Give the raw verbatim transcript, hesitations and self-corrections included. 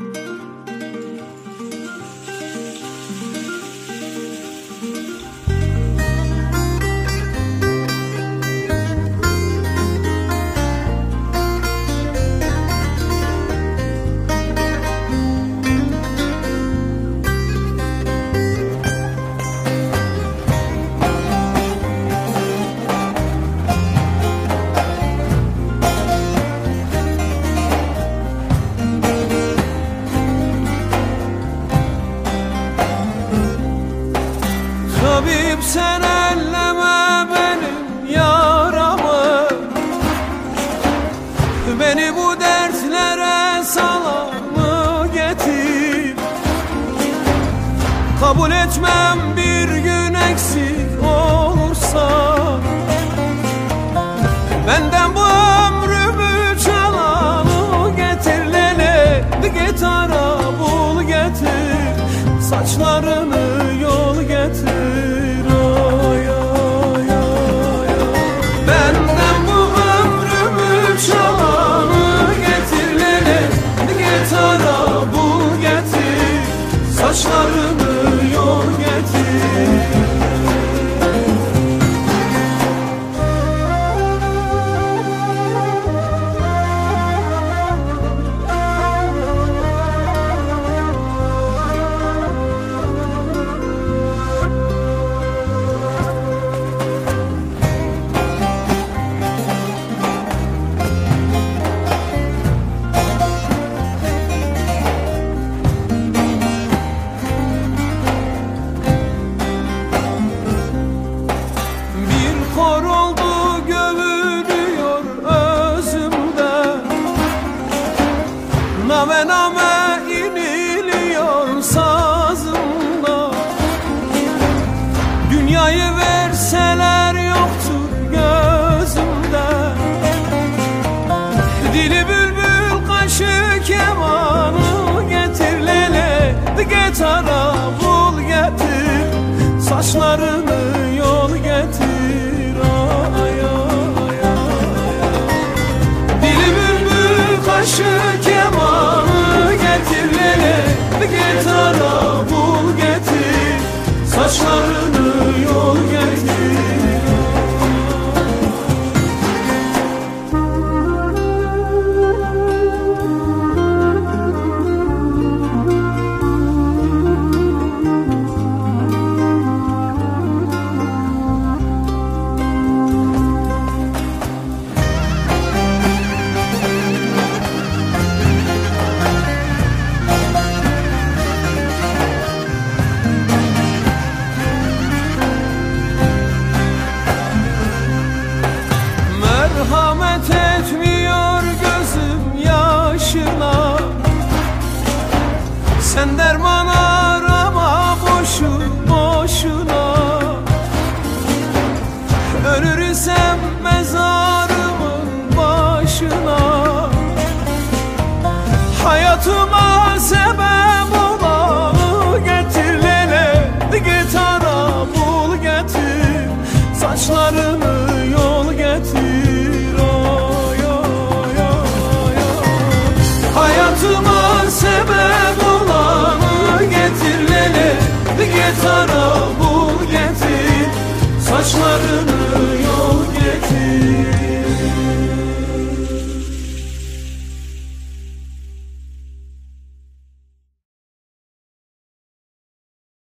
Tabip sen elleme benim yaramı, beni bu dertlere salamı getir. Kabul etmem bir gün eksik olursa, benden bu ömrümü çalanı getir. Lele git ara bul getir, saçlarını yol getir. Ay, ay, ay, ay. Benden bu ömrümü çalanı getir. Lele git ara bul getir, saçlarını yol getir. Kor oldu gövülüyor özümde, name name iniliyor sazımda. Dünyayı verseler yoktur gözümde, dili bülbül kaşı kemanı getir. Lele git ara bul getir, saçlarını yol getir. Kaşı kemanı getir. Lele git ara bul getir, saçlarını yol getir. Merhamet etmiyor gözüm yaşına, sen derman arama boşu boşuna. Ölür isem mezarımın başına, hayatıma sebep olanı getir. Lele git ara bul getir, saçlarını yol getir. Hayatıma sebep olanı getir. Lele git ara bul getir, saçlarını yol getir.